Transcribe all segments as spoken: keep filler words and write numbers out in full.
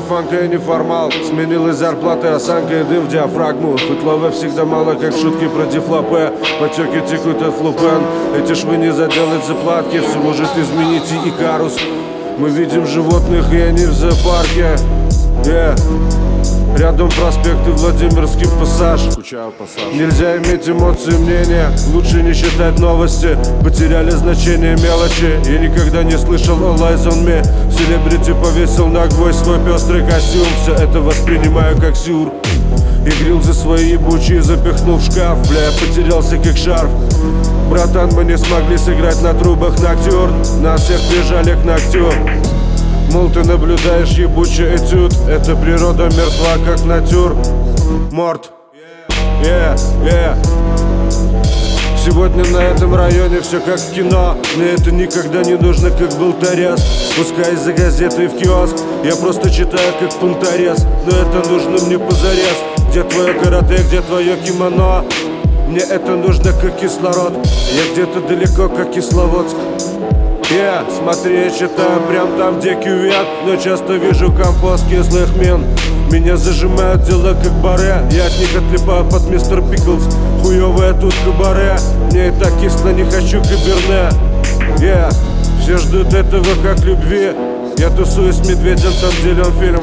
фанка и неформал. Сменилась зарплата, осанка и дым в диафрагму. Хоть лавы всегда мало, как шутки про дефлопе. Потеки текут от флупен. Эти швы не заделать заплатки. Все может изменить и Икарус. Мы видим животных, и они в зоопарке. Yeah. Рядом проспект и Владимирский пассаж. Скучаю пассаж. Нельзя иметь эмоции, мнения. Лучше не читать новости. Потеряли значение мелочи. Я никогда не слышал All Eyes on Me. Селебрити повесил на гвоздь свой пестрый костюм. Все это воспринимаю как сюр. И грилзы свои ебучие запихнул в шкаф. Бля, я потерялся как шарф. Братан, мы не смогли сыграть на трубах ноктюрн. Нас всех прижали к ногтю. Мол, ты наблюдаешь ебучий этюд. Эта природа мертва, как натюр морт. Yeah, yeah. Сегодня на этом районе все как в кино. Мне это никогда не нужно, как был Торез. Спускаясь за газетой в киоск, я просто читаю, как пунторез. Но это нужно мне позарез. Где твое карате, где твое кимоно? Мне это нужно, как кислород. Я где-то далеко, как Кисловодск. Yeah, смотри, я читаю прям там, где кювет. Но часто вижу компост кислых мин. Меня зажимают дела как баре. Я от них отлипаю под мистер Пиклз. Хуёвая тут кабаре. Мне и так кисло, не хочу каберне. Yeah, все ждут этого как любви. Я тусуюсь с медведем там, где делен фильм.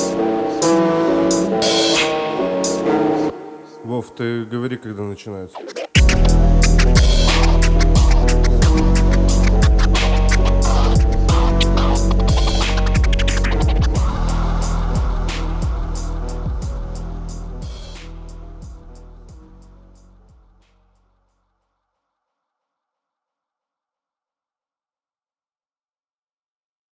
Вов, ты говори, когда начинается.